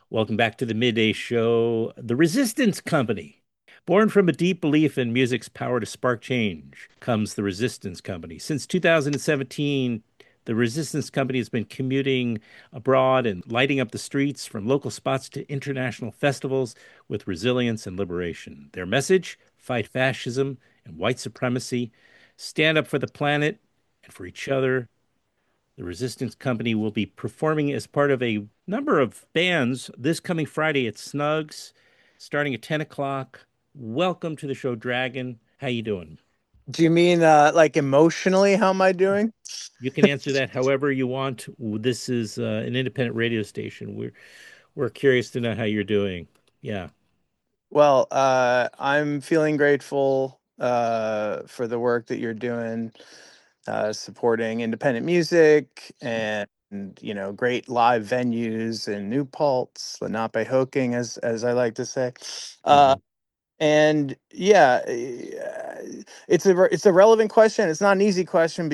Welcome back to the Midday Show. The Resistance Company. Born from a deep belief in music's power to spark change comes the Resistance Company. Since 2017, the Resistance Company has been commuting abroad and lighting up the streets from local spots to international festivals with resilience and liberation. Their message: fight fascism and white supremacy, stand up for the planet and for each other. The Resistance Company will be performing as part of a number of bands this coming Friday at Snugs, starting at 10 o'clock. Welcome to the show, Dragon. How you doing? Do you mean like emotionally? How am I doing? You can answer that however you want. This is an independent radio station. We're curious to know how you're doing. Yeah. Well, I'm feeling grateful for the work that you're doing, supporting independent music and great live venues and New Paltz, Lenape Hooking, as I like to say. Uh, Hmm. and yeah, it's a relevant question. It's not an easy question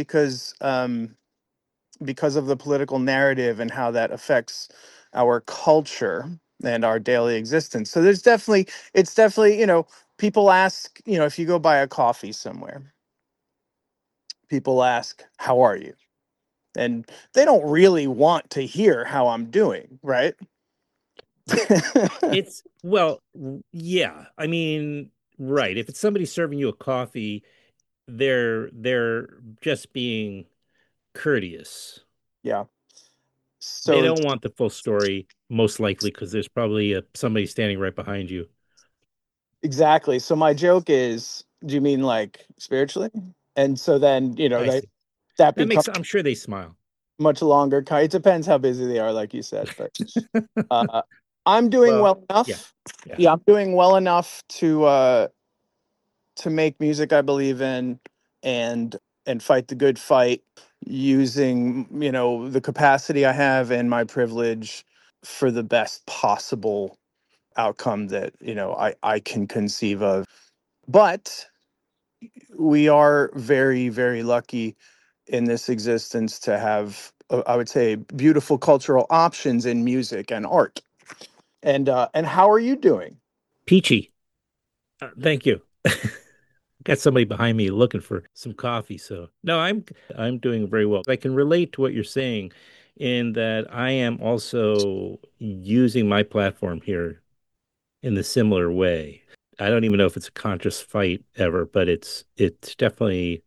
because of the political narrative and how that affects our culture and our daily existence. So it's definitely, people ask, if you go buy a coffee somewhere, people ask, how are you? And they don't really want to hear how I'm doing, right? Yeah. I mean, right. If it's somebody serving you a coffee, they're just being courteous. Yeah. They So don't want the full story, most likely, because there's probably somebody standing right behind you. exactly. So my joke is, do you mean like spiritually? And so then, I see. that That becomes makes, I'm sure they smile. much longer. It depends how busy they are, like you said, but uh, I'm doing Well, well yeah, enough. yeah, Yeah, I'm doing well enough to make music I believe in and fight the good fight using, the capacity I have and my privilege for the best possible outcome that, I can conceive of. But we are very, very lucky in this existence to have, I would say, beautiful cultural options in music and art. And how are you doing? peachy. Thank you. Got somebody behind me looking for some coffee. So no, I'm doing very well. I can relate to what you're saying in that I am also using my platform here in the similar way. I don't even know if it's a conscious fight ever, but it's definitely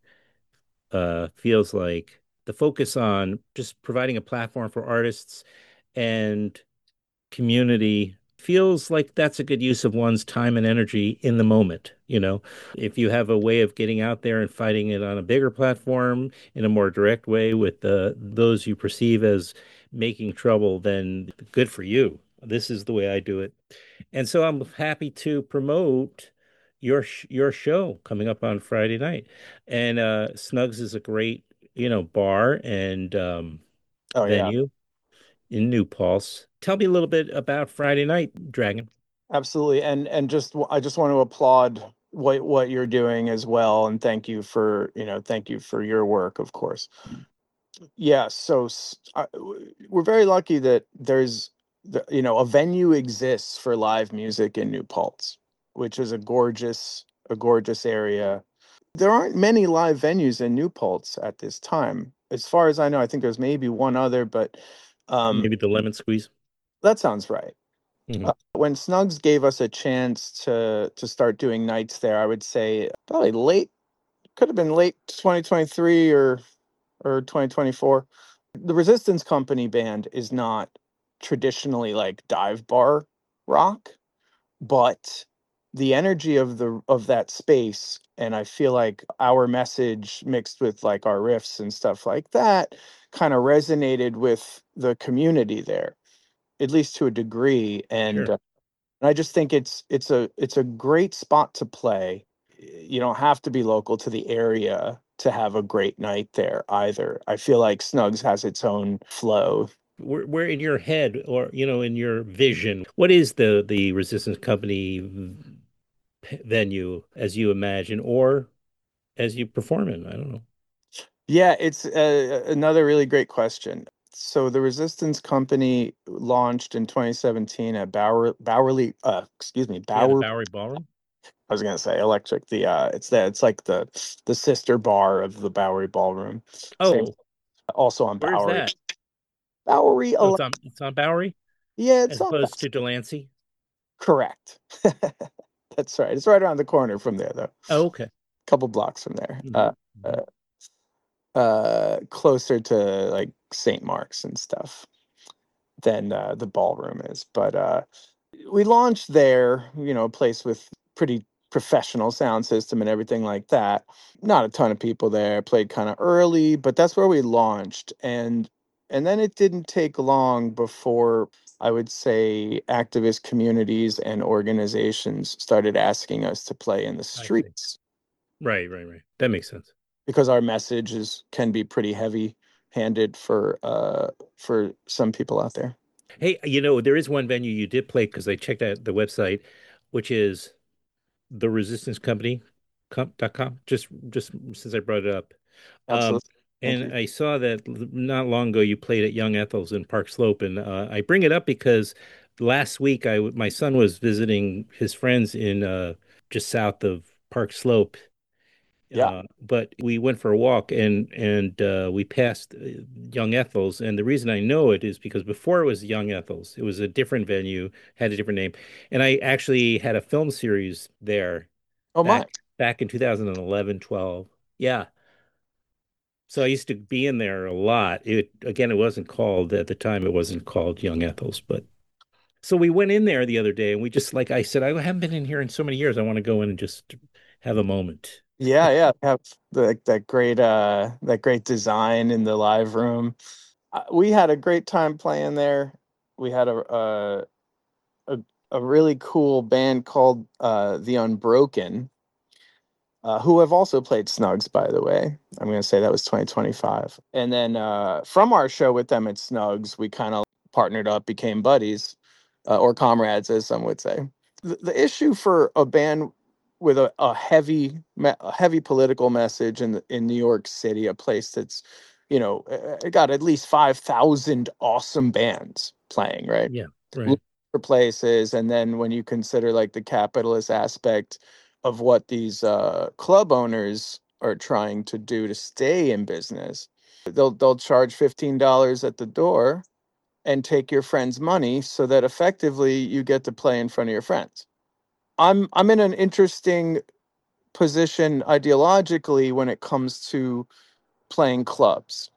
feels like the focus on just providing a platform for artists and community feels like that's a good use of one's time and energy in the moment. If you have a way of getting out there and fighting it on a bigger platform in a more direct way with those you perceive as making trouble, then good for you. This is the way I do it. And so I'm happy to promote your show coming up on Friday night. And Snugs is a great, bar and Oh yeah. venue in New Paltz. Tell me a little bit about Friday night, Dragon. Absolutely, and I just want to applaud what you're doing as well, and thank you for your work, of course. Yeah, so we're very lucky that a venue exists for live music in New Paltz, which is a gorgeous area. There aren't many live venues in New Paltz at this time, as far as I know. I think there's maybe one other, but um, Maybe the lemon squeeze. that sounds right. Hmm. When Snugs gave us a chance to start doing nights there, I would say probably late, could have been late 2023 or 2024. The Resistance Company band is not traditionally like dive bar rock, but the energy of that space, and I feel like our message mixed with like our riffs and stuff like that kind of resonated with the community there, at least to a degree. Sure. And I just think it's a great spot to play. You don't have to be local to the area to have a great night there either. I feel like Snugs has its own flow. Where in your head or in your vision, what is the Resistance Company venue as you imagine or as you perform in? I don't know. Yeah, it's another really great question. So the Resistance Company launched in 2017 at excuse me, Yeah, the Bower. Bowery Ballroom. I was gonna say Electric. It's like the sister bar of the Bowery Ballroom. Same, Oh, also on where's Bowery. that? Bowery. Oh, it's on Bowery Yeah, it's as on. opposed to Delancey. Correct. That's right. It's right around the corner from there, though. Oh, okay. Couple blocks from there. Hmm. Hmm. Closer to like St. Mark's and stuff than the ballroom is. But we launched there, a place with pretty professional sound system and everything like that. Not a ton of people there, played kind of early, but that's where we launched. And then it didn't take long before I would say activist communities and organizations started asking us to play in the I see. streets Right, right, right. That makes sense. because our messages can be pretty heavy handed for some people out there. Hey, there is one venue you did play because I checked out the website, which is the Resistance Company .com. Just since I brought it up. Um, Absolutely. Thank and you. I saw that not long ago you played at Young Ethel's in Park Slope, and I bring it up because last week my son was visiting his friends in just south of Park Slope, Yeah. but we went for a walk and we passed Young Ethel's, and the reason I know it is because before it was Young Ethel's, it was a different venue, had a different name, and I actually had a film series there Oh my. back in 2011, 12. Yeah. So I used to be in there a lot. It wasn't called at the time, it wasn't called Young Ethel's, but so we went in there the other day and we just like I said, I haven't been in here in so many years. I want to go in and just have a moment. Yeah, yeah. Have that great design in the live room. We had a great time playing there. We had a, a really cool band called The Unbroken, who have also played Snugs, by the way. I'm going to say that was 2025. And then from our show with them at Snugs, we kind of partnered up, became buddies, or comrades, as some would say. The issue for a band with a heavy political message in New York City, a place that's, it got at least 5,000 awesome bands playing, right? Yeah, Look right. for places, and then when you consider like the capitalist aspect of what these club owners are trying to do to stay in business, they'll charge $15 at the door and take your friend's money so that effectively you get to play in front of your friends. I'm in an interesting position ideologically when it comes to playing clubs.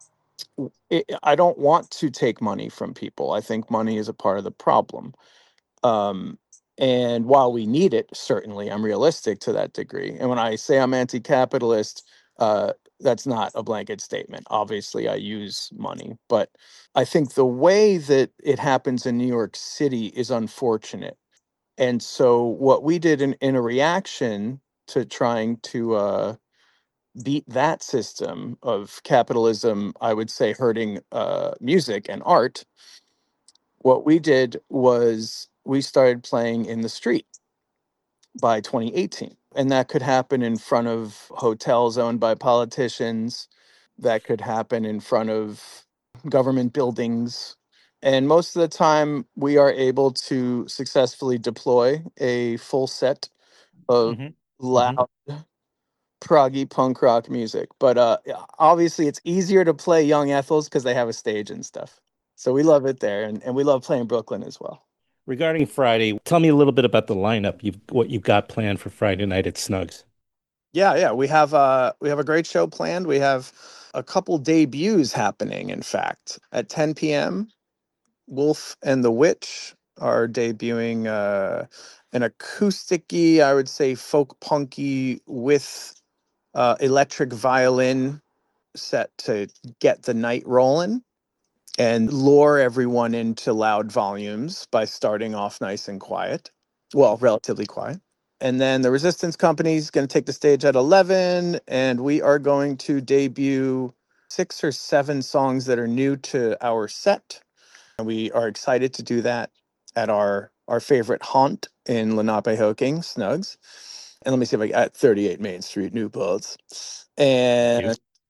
I don't want to take money from people. I think money is a part of the problem. Um, and while we need it, certainly, I'm realistic to that degree. And when I say I'm anti-capitalist, that's not a blanket statement. Obviously, I use money, but I think the way that it happens in New York City is unfortunate. And so, what we did in a reaction to trying to beat that system of capitalism, I would say hurting music and art, what we did was we started playing in the street by 2018. And that could happen in front of hotels owned by politicians, that could happen in front of government buildings. And most of the time, we are able to successfully deploy a full set of Hmm. Hmm. loud, proggy punk rock music. But yeah, obviously, it's easier to play Young Ethels because they have a stage and stuff. So we love it there. And we love playing Brooklyn as well. Regarding Friday, tell me a little bit about the lineup. What you've got planned for Friday night at Snugs. Yeah, yeah, we have a great show planned. We have a couple debuts happening, in fact, at 10 p.m. Wolf and the Witch are debuting an acoustic-y, I would say folk punky with electric violin set to get the night rolling and lure everyone into loud volumes by starting off nice and quiet. Well, relatively quiet. And then the Resistance Company is going to take the stage at 11, and we are going to debut 6 or 7 songs that are new to our set. And we are excited to do that at our favorite haunt in Lenape-Hoking, Snugs. And let me see if I got 38 Main Street, Newports. Thank you. And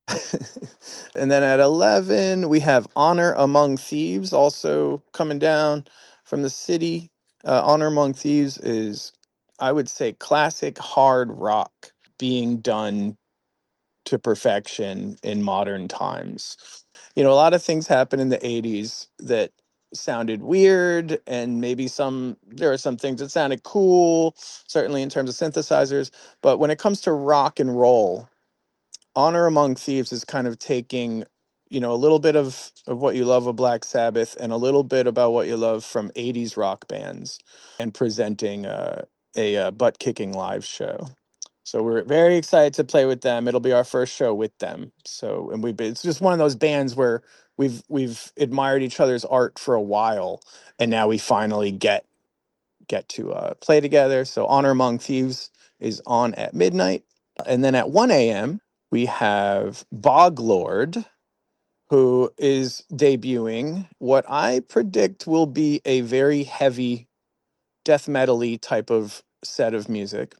And then at 11, we have Honor Among Thieves also coming down from the city. Honor Among Thieves is, I would say, classic hard rock being done to perfection in modern times. You know, a lot of things happened in the 80s that sounded weird, and maybe there are some things that sounded cool, certainly in terms of synthesizers. But when it comes to rock and roll, Honor Among Thieves is kind of taking, you know, a little bit of what you love of Black Sabbath and a little bit about what you love from 80s rock bands and presenting a butt kicking live show. So we're very excited to play with them. It'll be our first show with them. So, and it's just one of those bands where we've admired each other's art for a while, and now we finally get to play together. So Honor Among Thieves is on at midnight. And then at 1 a.m., we have Boglord, who is debuting what I predict will be a very heavy death metal-y type of set of music.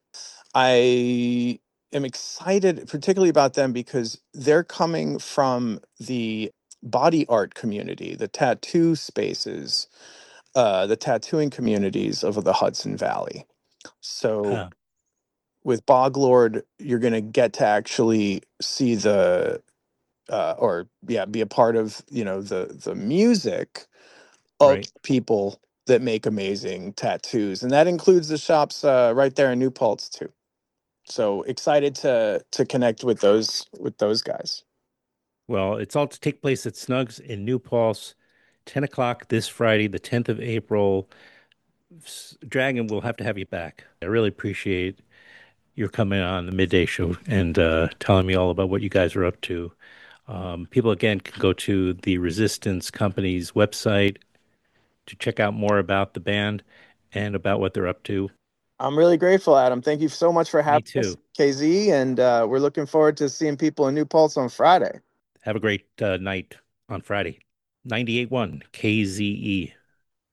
I am excited particularly about them because they're coming from the body art community, the tattoo spaces, the tattooing communities of the Hudson Valley. So Uh, with Boglord, you're going to get to actually see or yeah, be a part of, you know, the music of right. people that make amazing tattoos, and that includes the shops right there in New Paltz too. So excited to connect with those guys. Well, it's all to take place at Snugs in New Paltz, 10 o'clock this Friday, the 10th of April. Dragon, we'll have to have you back. I really appreciate your coming on the midday show and telling me all about what you guys are up to. People, again, can go to the Resistance Company's website to check out more about the band and about what they're up to. I'm really grateful, Adam. Thank you so much for Me having us, too. KZ, and we're looking forward to seeing people in New Paltz on Friday. Have a great night on Friday. 98.1 KZE.